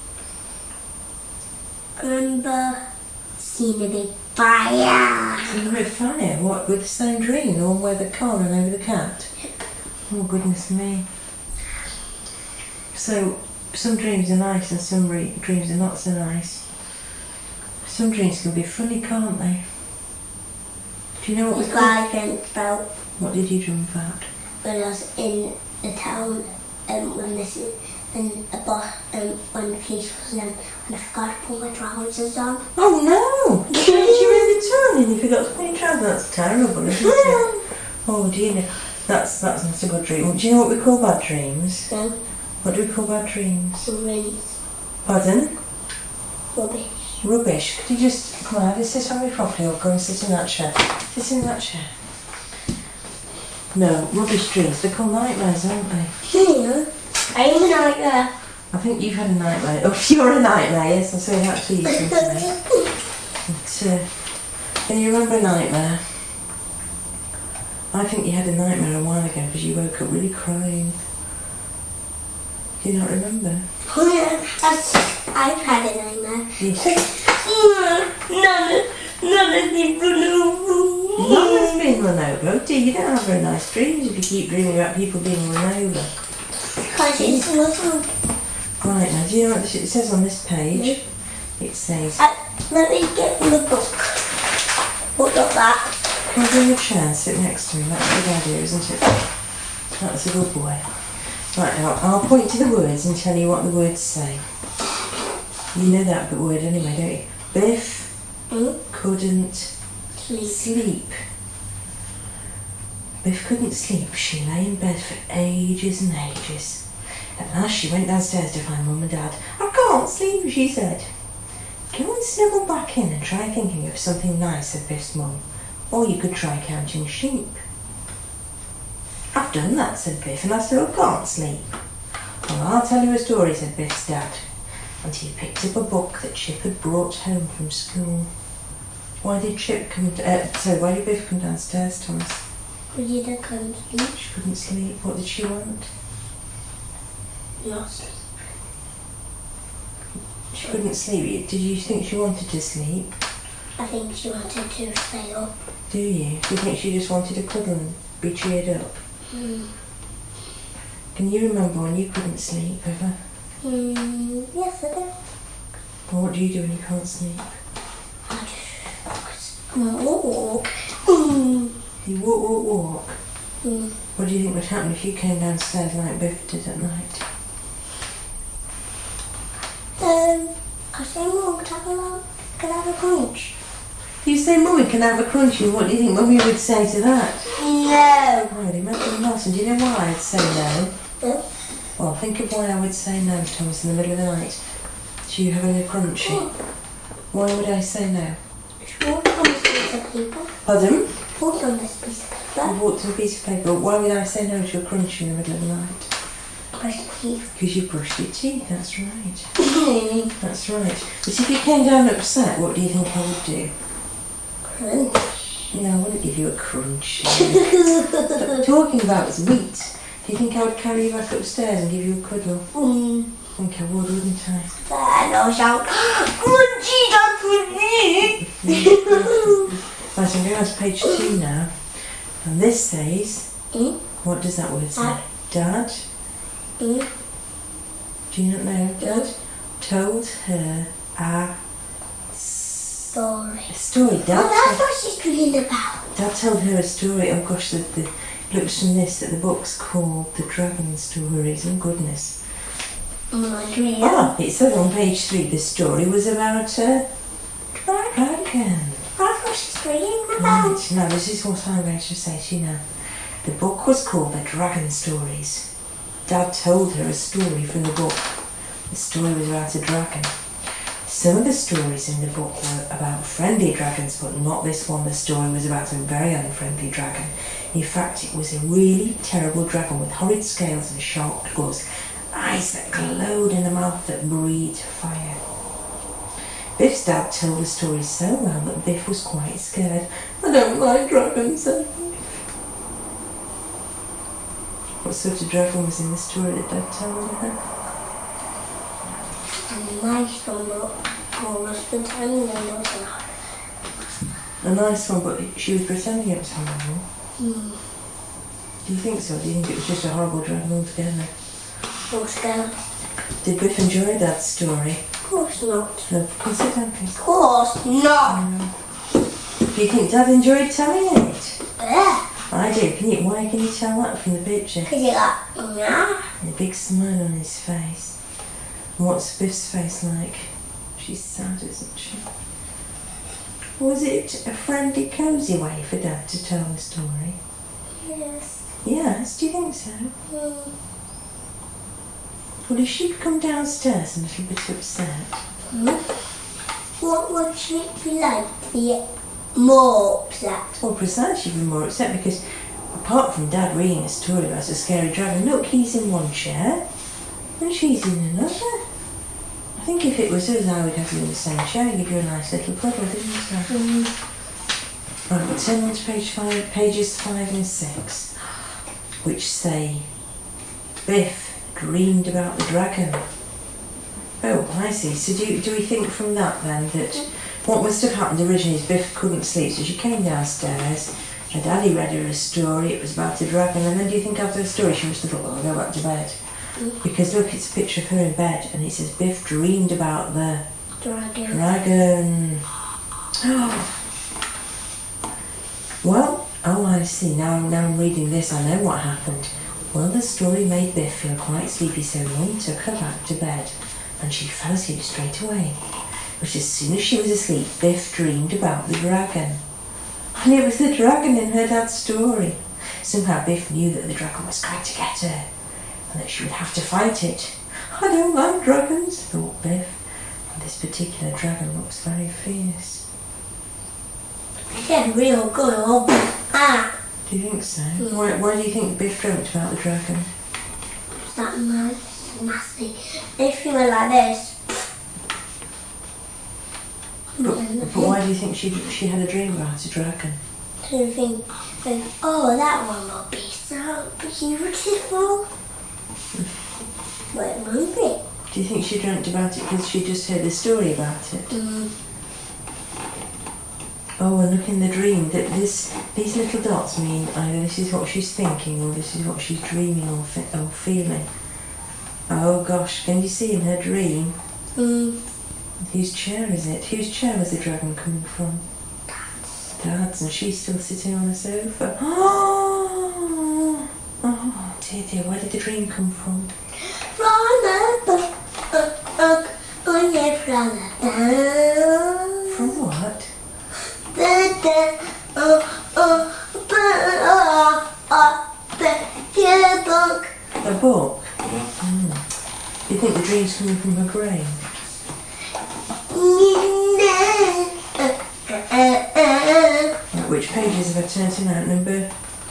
I remember seeing a big fire. Seeing a bit of fire? What, with the same dream? The one where the car ran over the cat? Oh, goodness me. So, some dreams are nice and some dreams are not so nice. Some dreams can be funny, can't they? Do you know what we That's what I dreamt about What did you dream about? when I was in the town when the police was when I forgot to put my trousers on. Oh no! Did you really turn and you forgot to put your trousers? That's terrible, isn't it? Oh dear, that's not a good dream. Do you know what we call bad dreams? No. What do we call bad dreams? Rings. Pardon? Rubbish. Rubbish. Could you just come on, have you sit on me properly or go and sit in that chair? Sit in that chair. No, rubbish dreams. They're called nightmares, aren't they? Yeah. I'm a nightmare. I think you've had a nightmare. Oh, you're a nightmare, yes, I'm saying that to you today. But, can you remember a nightmare? I think you had a nightmare a while ago because you woke up really crying. Do you not remember? Oh yeah, I've had a nightmare. Yes. None has been run over. None has been run over. Oh dear, you don't have very nice dreams if you keep dreaming about people being run over. Because it's lovely. Right, now, do you know what it says on this page? It says... Let me get the book. What got that? Come on, bring your chair and sit next to me. That's a good idea, isn't it? That's a good boy. Right, now, I'll point to the words and tell you what the words say. You know that word anyway, don't you? Biff couldn't sleep. Biff couldn't sleep. She lay in bed for ages and ages. At last she went downstairs to find Mum and Dad. I can't sleep, she said. Go and snuggle back in and try thinking of something nice, said Biff's mum. Or you could try counting sheep. I've done that, said Biff, and I still can't sleep. Well, I'll tell you a story, said Biff's dad. And he picked up a book that Chip had brought home from school. Why did Biff come downstairs, Thomas? You don't come sleep. She couldn't sleep. What did she want? Not sleep. She couldn't sleep. Did you think she wanted to sleep? I think she wanted to stay up. Do you? Do you think she just wanted to cuddle and be cheered up? Can you remember when you couldn't sleep ever? Yes, I do. Well, what do you do when you can't sleep? I just walk. You walk. What do you think would happen if you came downstairs like Biff did at night? I say, Mum, can I have a crunch? You say, Mummy, can I have a crunchy? And what do you think Mummy would say to that? No. Oh, imagine not. And do you know why I'd say no? No. Well, think of why I would say no, Thomas, in the middle of the night to you having a crunchy. Why would I say no? Walk on this piece of paper. Pardon? Walk on this piece of paper. You walked on a piece of paper. Why would I say no to a crunchy in the middle of the night? Brush your teeth. Because you brushed your teeth, that's right. That's right. But if you came down upset, what do you think I would do? Crunch. No, I wouldn't give you a crunch. Stop talking about sweet. Do you think I would carry you back upstairs and give you a cuddle? I think I would, wouldn't I? Then I'll shout, crunchy, that's with me. Right, I'm going on to page 2 now. And this says, what does that word say? Dad? Do you not know? Dad told her a Story. story. Oh, that's what she's reading about. Dad told her a story. Oh gosh, it looks from this that the book's called The Dragon Stories. Oh goodness. It says on page 3 the story was about a dragon. That's what she's reading about. Right, now this is what I'm going to say to you now. The book was called The Dragon Stories. Dad told her a story from the book. The story was about a dragon. Some of the stories in the book were about friendly dragons, but not this one. The story was about a very unfriendly dragon. In fact, it was a really terrible dragon with horrid scales and sharp claws, eyes that glowed and a mouth that breathed fire. Biff's dad told the story so well that Biff was quite scared. I don't like dragons, said Biff. What sort of dragon was in the story that Dad told her? A nice one, but most of the time they know it's not. A nice one, but she was pretending it was horrible. Do you think so? Do you think it was just a horrible dragon altogether? Altogether. Did Biff enjoy that story? Of course not. No, of course it did. Of course not. Do you think Dad enjoyed telling it? Yeah. I do. Why can you tell that from the picture? Because you got, And a big smile on his face. And what's Biff's face like? She's sad, isn't she? Was it a friendly, cosy way for Dad to tell the story? Yes. Yes, do you think so? Well, if she'd come downstairs a little bit upset... What would she be like to be more upset? Well, precisely, she'd be more upset because apart from Dad reading a story about a scary dragon, look, he's in one chair and she's in another. I think if it was us, I would have you in the same chair and give you a nice little cuddle, didn't I? Right, we'll turn on to pages 5 and 6, which say, Biff dreamed about the dragon. Oh, I see. So do we think from that then that what must have happened originally is Biff couldn't sleep, so she came downstairs, her daddy read her a story, it was about a dragon, and then do you think after the story she must have thought, well, I'll go back to bed. Because look, it's a picture of her in bed and it says Biff dreamed about the Dragon. Well, oh I see, now I'm reading this, I know what happened. Well, the story made Biff feel quite sleepy, so Mum took her back to bed and she fell asleep straight away. But as soon as she was asleep, Biff dreamed about the dragon. And it was the dragon in her dad's story. Somehow Biff knew that the dragon was going to get her and that she would have to fight it. I don't like dragons, thought Biff. And this particular dragon looks very fierce. It's real good. Do you think so? Why do you think Biff dreamt about the dragon? It's that nasty. If you were like this. But why do you think she had a dream about a dragon? To think, oh, that one will be so beautiful. But it won't be. Do you think she dreamt about it because she just heard the story about it? Oh, and look in the dream, that these little dots mean either this is what she's thinking or this is what she's dreaming or feeling. Oh gosh, can you see in her dream? Whose chair is it? Whose chair was the dragon coming from? Dad's, and she's still sitting on the sofa. Oh dear, where did the dream come from? From what? A book? Do you think the dream's coming from her brain? Which pages have I turned to now? Number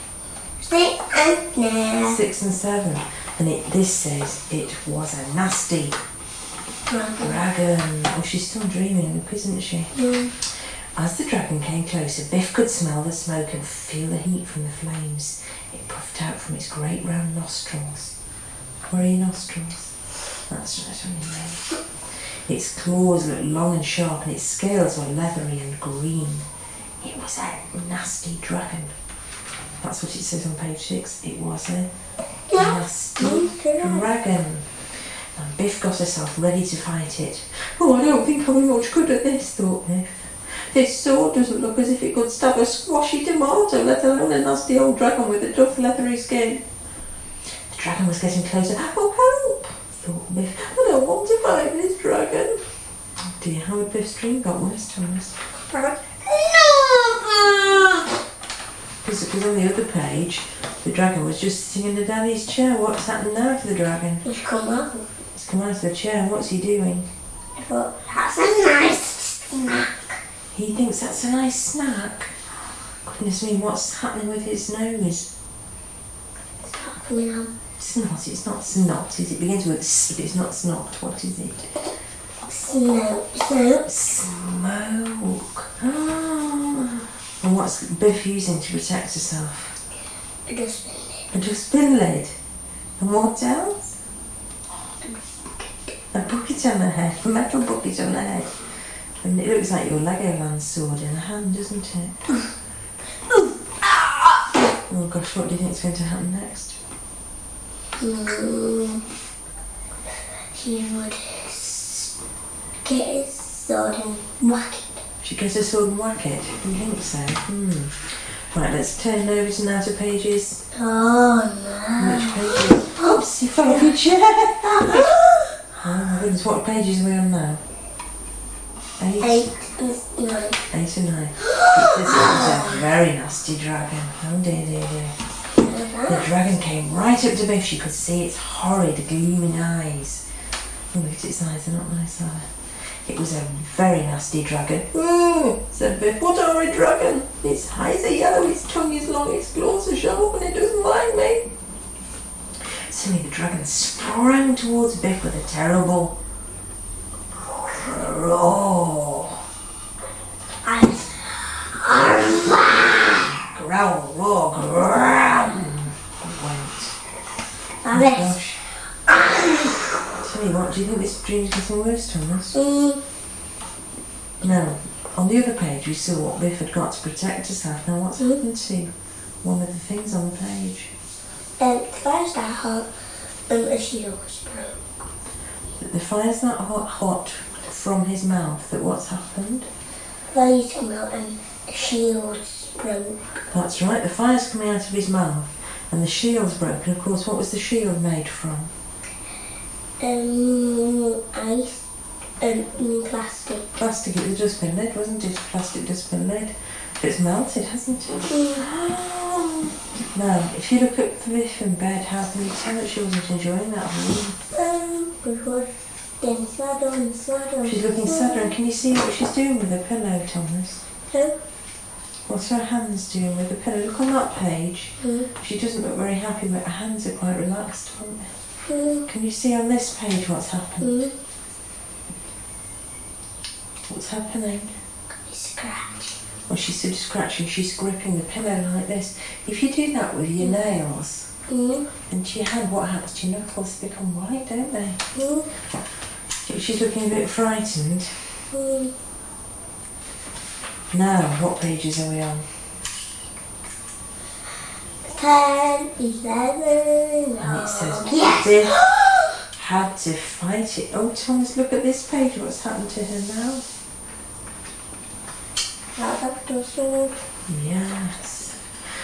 6 and 7. And this says it was a nasty dragon. Oh, she's still dreaming, look, isn't she? As the dragon came closer, Biff could smell the smoke and feel the heat from the flames. It puffed out from its great round nostrils. Where are your nostrils? That's right on your nose. Its claws looked long and sharp and its scales were leathery and green. It was a nasty dragon. That's what it says on page 6. It was a nasty dragon. And Biff got herself ready to fight it. Oh, I don't think I'll be much good at this, thought Biff. This sword doesn't look as if it could stab a squashy tomato, let alone a nasty old dragon with a tough leathery skin. The dragon was getting closer. Oh, help, thought Biff. I don't want to fight this dragon. Oh dear, how had Biff's dream got worse, Thomas? Because on the other page, the dragon was just sitting in the daddy's chair. What's happened now to the dragon? He's come out. He's come out of the chair. What's he doing? I thought, that's a nice snack. He thinks that's a nice snack. Goodness me, what's happening with his nose? It's not coming out. Snot, it's not snot. It begins with s, but it's not snot. What is it? Smoke. Smoke. And what's Biff using to protect herself? A dustbin lid. A dustbin lid. And what else? A bucket on her head. A metal bucket on her head. And it looks like your Legoland sword in her hand, doesn't it? Oh gosh, what do you think is going to happen next? She would get his sword and whack it. She'd get her sword and whack it? Do you think so? Right, let's turn over to now to pages. Oh no. Which pages? Oops, you fell off your chair! Oh my goodness, what pages are we on now? 8 8 and 9. 8 and 9. This is a very nasty dragon. Oh dear, dear, dear. The dragon came right up to Biff. She could see its horrid, gleaming eyes. Oh, look at its eyes, they're not nice, are they? It was a very nasty dragon. Said Biff, what a horrid dragon! Its eyes are yellow, its tongue is long, its claws are sharp, and it doesn't like me. Suddenly the dragon sprang towards Biff with a terrible roar. Growl, roar, growl. Went. Oh gosh. Tell you what, do you think this dream's getting worse, Thomas? Now, on the other page we saw what Biff had got to protect herself. Now what's happened to one of the things on the page? First I hope a shield's broke. The fire's not hot from his mouth, that what's happened? Fire's come out and a shield's broke. That's right, the fire's coming out of his mouth and the shield's broken. Of course, what was the shield made from? Ice and plastic. Plastic, it was dustbin lid, wasn't it? Plastic dustbin lid. It's melted, hasn't it? Now, if you look at Biff in bed, how can you tell that she wasn't enjoying that room? Because getting sadder and sadder. She's looking sadder, and can you see what she's doing with the pillow, Thomas? No. What's her hands doing with the pillow? Look on that page. She doesn't look very happy, but her hands are quite relaxed, aren't they? Can you see on this page what's happened? What's happening? Scratch. Well, she's sort of scratching, she's gripping the pillow like this. If you do that with your nails, and to your hand, what happens to your knuckles? They become white, don't they? She's looking a bit frightened. Now, what pages are we on? 10, 11. And it says, yes! Biff had to fight it. Oh, Thomas, look at this page. What's happened to her now? Yes.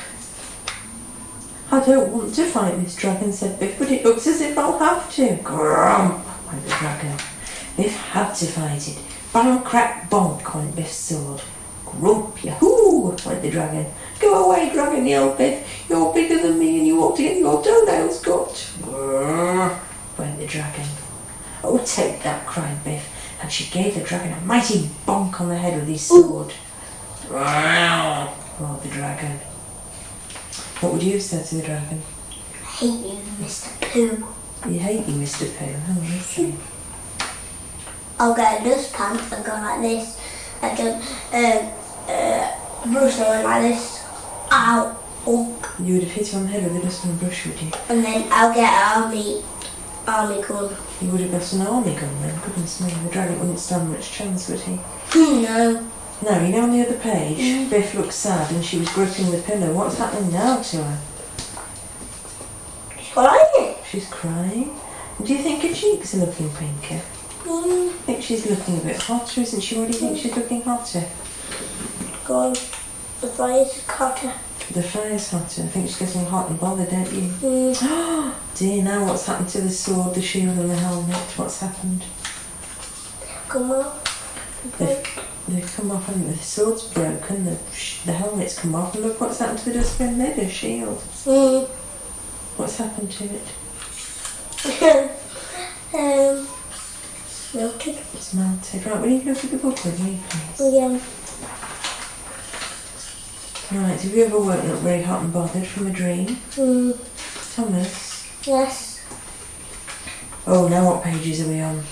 I don't want to fight this dragon, said Biff, but it looks as if I'll have to. Grump, went the dragon. Biff had to fight it. Bang, crack, bonk, went Biff's sword. Grump, yahoo, went the dragon. Go away, dragon, yelled Biff. You're bigger than me and you ought to get your toenails cut. Grrr, went the dragon. Oh, take that, cried Biff, and she gave the dragon a mighty bonk on the head with his sword. Wow, roared the dragon. What would you have said to the dragon? I hate you, Mr. Pooh. You hate you, Mr. Pooh. Oh, okay. I'll get a dustpan and go like this. I can brush someone like this. Ow. Oh. You would have hit her on the head with a dustpan brush, would you? And then I'll get an army gun. You would have got an army gun then, goodness me. The dragon wouldn't stand much chance, would he? No. No, you know on the other page, Biff looked sad and she was gripping the pillow. What's happening now to her? She's crying. She's crying. Do you think her cheeks are looking pinker? I think she's looking a bit hotter, isn't she? What do you think she's looking hotter? Go on. The fire's hotter. The fire's hotter. I think she's getting hot and bothered, don't you? Dear, now what's happened to the sword, the shield and the helmet? What's happened? Come on. They've come off and the sword's broken, the helmet's come off, and look what's happened to the dustbin lid, her shield. What's happened to it? Melted. It's melted. Right, will you look at the book with me, please? Yeah. Right, have you ever woken up very hot and bothered from a dream? Thomas? Yes. Oh, now what pages are we on?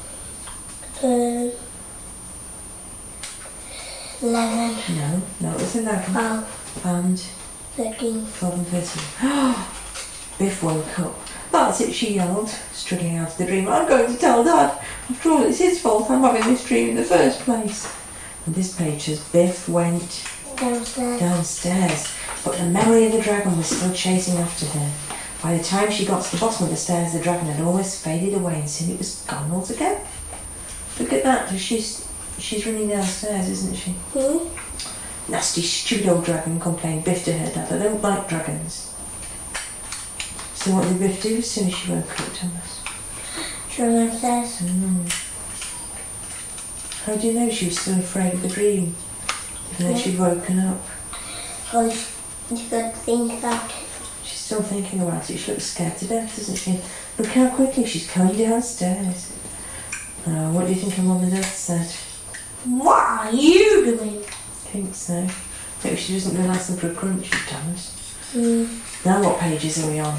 11. No, it was 11. 12. And 13. 12 and 13. Biff woke up. That's it, she yelled, struggling out of the dream. I'm going to tell Dad. After all, it's his fault I'm having this dream in the first place. And this page says Biff went downstairs, but the memory of the dragon was still chasing after her. By the time she got to the bottom of the stairs, the dragon had almost faded away and soon it was gone altogether. Look at that, she's running downstairs, isn't she? Nasty, stupid old dragon, complained Biff to her dad. I don't like dragons. So what did Biff do as soon as she woke up, Thomas? She ran upstairs. How do you know she was still afraid of the dream? Even though she'd woken up? Well, you could think about it. She's still thinking about it. She looks scared to death, doesn't she? Look how quickly she's coming downstairs. Oh, what do you think her mum and dad said? What are you doing? I think so. Maybe she doesn't realise them for a crunch, Thomas. Now what pages are we on?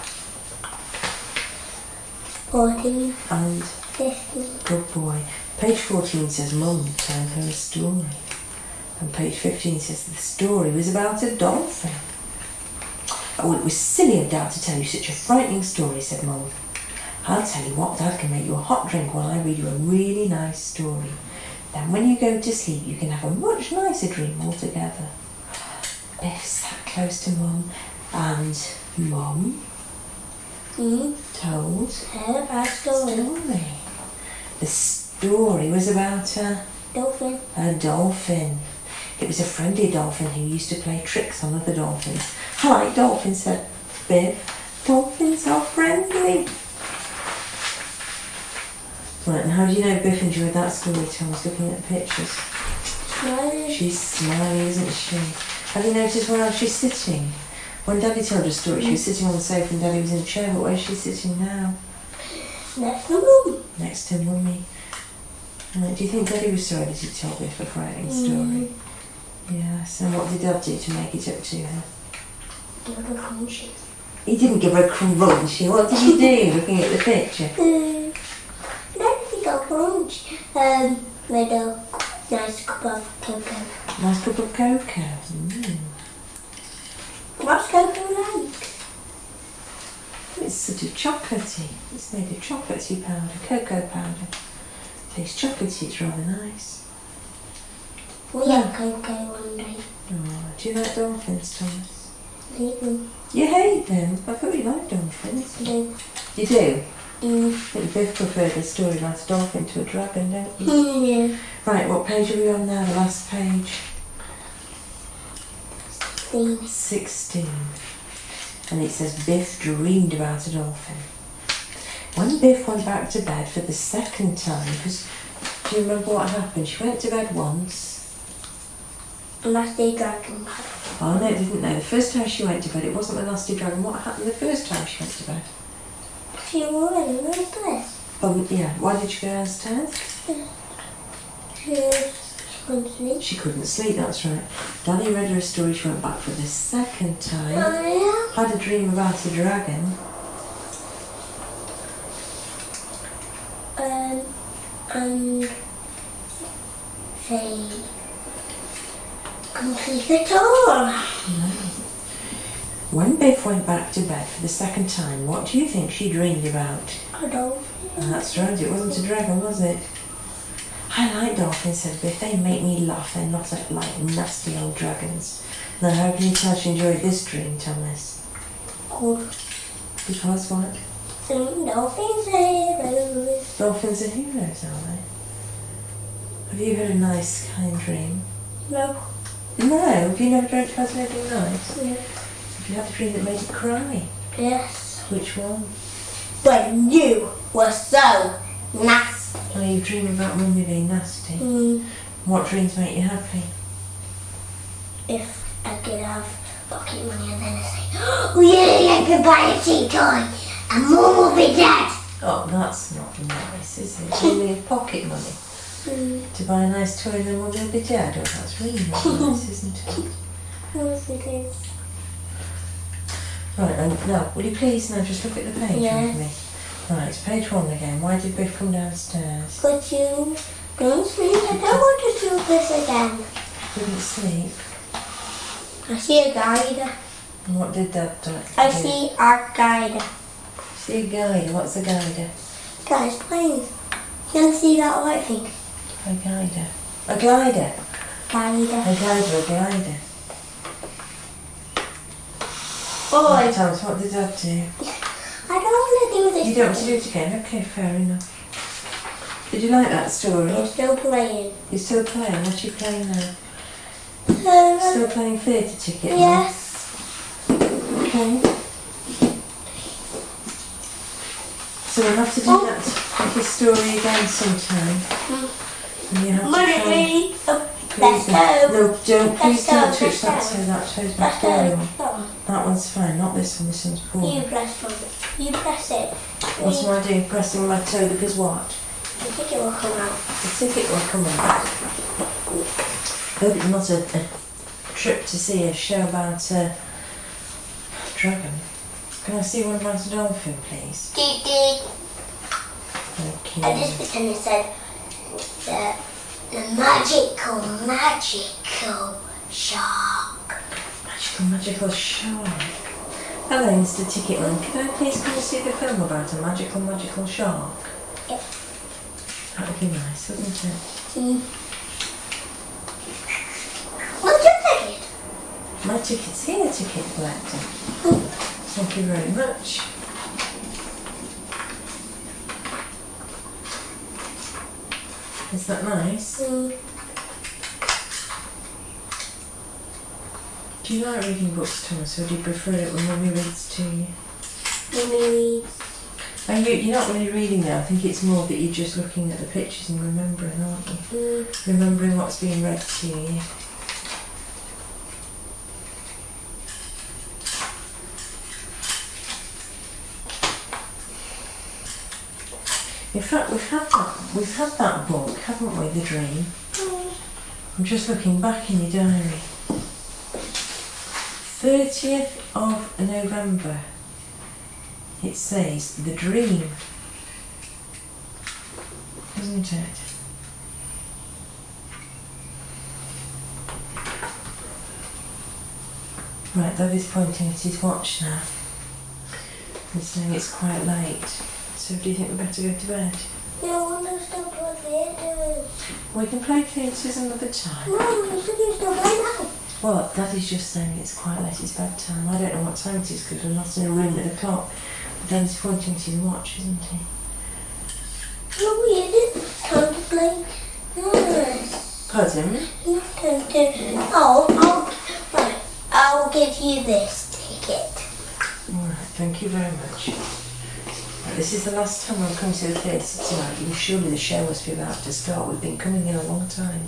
14. And 15. good boy. Page 14 says Mum told her a story. And page 15 says the story was about a dolphin. Oh, it was silly of Dad to tell you such a frightening story, said Mum. I'll tell you what, Dad can make you a hot drink while I read you a really nice story. Then when you go to sleep, you can have a much nicer dream altogether. Biff sat close to Mum, and Mum, told her a story. story. The story was about a Dolphin. dolphin. It was a friendly dolphin who used to play tricks on other dolphins. I like dolphins, said Biff. Dolphins are friendly. Right, and how do you know Biff enjoyed that story, Thomas, looking at the pictures? Smiling. She's smiling, isn't she? Have you noticed where she's sitting? When Daddy told her story, she was sitting on the sofa and Daddy was in a chair, but where's she sitting now? Next to Mum. Next to Mummy. Right, do you think Daddy was sorry that he told Biff a frightening story? Yes, and what did Dad do to make it up to her? Give her crunchies. He didn't give her a crunch. What did he do, looking at the picture? I don't think I'll crunch. Made a nice cup of cocoa. Nice cup of cocoa. What's cocoa like? It's sort of chocolatey. It's made of chocolatey powder, cocoa powder. Tastes chocolatey, it's rather nice. We had cocoa one day. Oh, do you like dolphins, Thomas? I hate them. You hate them? I thought you liked dolphins. I do. You do? Mm. I think Biff preferred the story about a dolphin to a dragon, don't you? Yeah. Right, what page are we on now? The last page? 16. And it says Biff dreamed about a dolphin. When Biff went back to bed for the second time, because do you remember what happened? She went to bed once. A nasty dragon. Oh no, it didn't know. The first time she went to bed, it wasn't the nasty dragon. What happened the first time she went to bed? She already went to bed. Oh yeah, why did she go downstairs? She couldn't sleep. She couldn't sleep, that's right. Daddy read her a story, she went back for the second time. Oh, Had a dream about a dragon. yeah. And they couldn't sleep at all. When Biff went back to bed for the second time, what do you think she dreamed about? A dolphin. That's right, it wasn't a dragon, was it? I like dolphins, said Biff. They make me laugh. They're not like nasty old dragons. Now, how can you tell she enjoyed this dream, Thomas? Good. Because what? Dolphins are heroes. Dolphins are heroes, are they? Have you had a nice, kind dream? No. No, have you never dreamt about anything nice? Yeah. Have you had a dream that made you cry? Yes. Which one? When you were so nasty. Oh, you dream about Mummy being nasty. What dreams make you happy? If I could have pocket money and then I say, oh yeah, I could buy a tea toy and Mum will be dead. Oh, that's not nice, is it? You need pocket money to buy a nice toy and then Mum will be dead. Oh, that's really not nice, isn't it? Yes, it is. Right, and now, will you please now just look at the page Yeah. with me? Right, it's page 1 again. Why did Biff come downstairs? But you don't sleep. I don't want to do this again. Couldn't sleep. I see a guide. And what did that do? I see our guide. See a guider. What's a guider? Guys, playing. You can see that white thing. A guider. A glider. Guide. A guider, a glider. Oh, Right, Thomas, what did Dad do? I don't want to do this. You don't want to do it again? Okay, fair enough. Did you like that story? You're still playing. You're still playing? What are you playing now? Uh, Still playing theatre ticket? now? yes. Okay. So we'll have to do that little story again sometime. And you have to try. Money. Please Let's go. No, don't. Please Let's go, don't touch let's that go. toe. That toe's my Let's poor go. one. That one. That one's fine, not this one. This one's poor. You press on it. You press it. What's am I doing? Pressing my toe because what? The ticket will come out. The ticket will come out. Hope it's not a trip to see a show about a dragon. Can I see one about a dolphin, please? Dee. Thank you. I just pretend it said the magical shark. Magical shark. Hello, Mr. Ticketman. Can I please come and see the film about a magical shark? Yep. That would be nice, wouldn't it? What's your ticket? My ticket's here, ticket collector. Thank you very much. Is that nice? Mm. Do you like reading books, Thomas, or do you prefer it when Mummy reads to you? Mummy reads. And you're not really reading now. I think it's more that you're just looking at the pictures and remembering, aren't you? Remembering what's being read to you. In fact, we've had that book, haven't we, The Dream? I'm just looking back in your diary. 30th of November. It says The Dream, isn't it? Right, Daddy's pointing at his watch now and saying it's quite late. So do you think we better go to bed? Yeah, I want to stop playing theatre. We can play theatres another time. No, you said you still play now. Well, Daddy's just saying it's quite late, it's bedtime. I don't know what time it is because we're not in a room with a clock. But Daddy's pointing to his watch, isn't he? No, you didn't. Time to play. Yes. Pardon? You can do. Right, I'll give you this ticket. Alright, thank you very much. Right, this is the last time I've come to the theatre tonight. Surely the show must be about to start. We've been coming in a long time.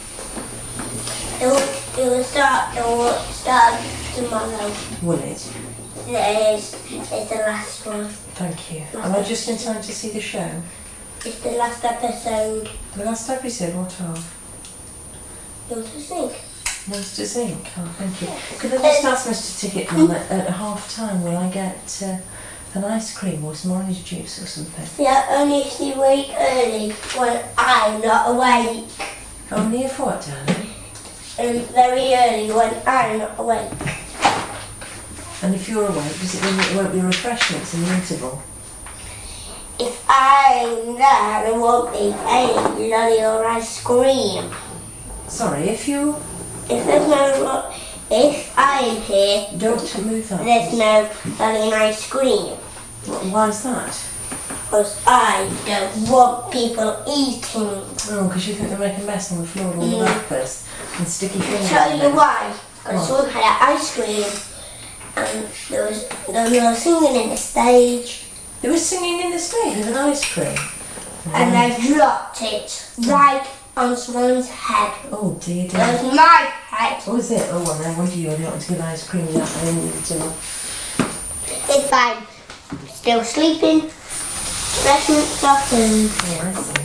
It will start tomorrow. Will it? It's the last one. Thank you. Am I just in time to see the show? It's the last episode. The last episode, what of? Monsters Inc. Monsters Inc. Oh, thank you. Could I just ask Mr. Ticketman that at half time will I get an ice cream or some orange juice or something? Yeah, only if you wake early when I'm not awake. Only if what, darling? Very early when I'm not awake. And if you're awake, does it mean that there won't be refreshments in the interval? If I'm there, there won't be any lolly or ice cream. Sorry, if I'm here, don't move that. there's no lolly and ice cream. Why is that? Because I don't want people eating. Oh, because you think they make a mess on the floor with all the wrappers and sticky fingers. Tell in you it. why. Because someone had ice cream and there was singing in the stage They were singing in the stage with an ice cream. and I dropped it right on someone's head. Oh dear, It dear. was my head. Oh, is it? Oh, well, I wonder you only want to get ice cream without the interval. If I'm still sleeping, refreshments are food. Oh, I see.